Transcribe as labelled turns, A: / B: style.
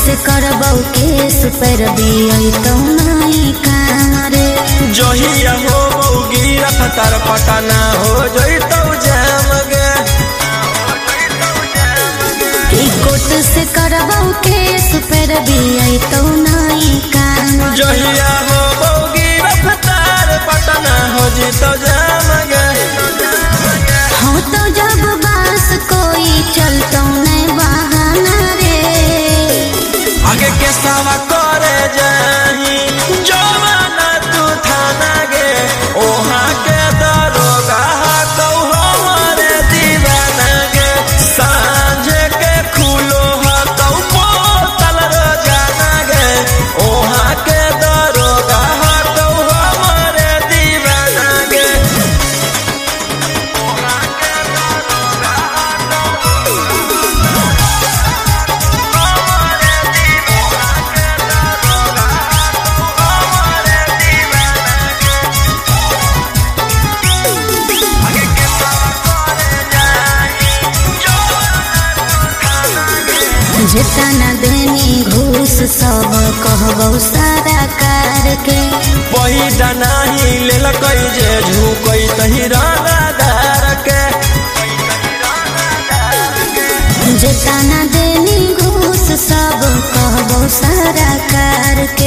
A: से करबौ केस पर दियै तो नहीं काम रे।
B: जहिया हो बौगी रफ्तार पटना हो जइतौ जाम गे।
A: कोर्ट से करबौ केस पर दियै तो नहीं काम।
B: जहिया हो बौगी रफ्तार पटना हो जइतौ जाम गे।
A: हो तो जब बस कोई चलतो नहीं बहाना रे।
B: आगे के सवा करे जाही जवाना तू थाना गे। ओहा के दरोगा कौ हमारे दीवाना गे। सांझे के खुलो कौ पोतल रोजाना गे। ओहा के दरोगा कौ हमारे दीवाना गे।
A: जितना देनी घूस सब कहबौ सारा कार के।
B: पहिला नाही लेलकै जे झुकै तही रानादार के।
A: जितना देनी घूस सब कहबौ सारा कार के।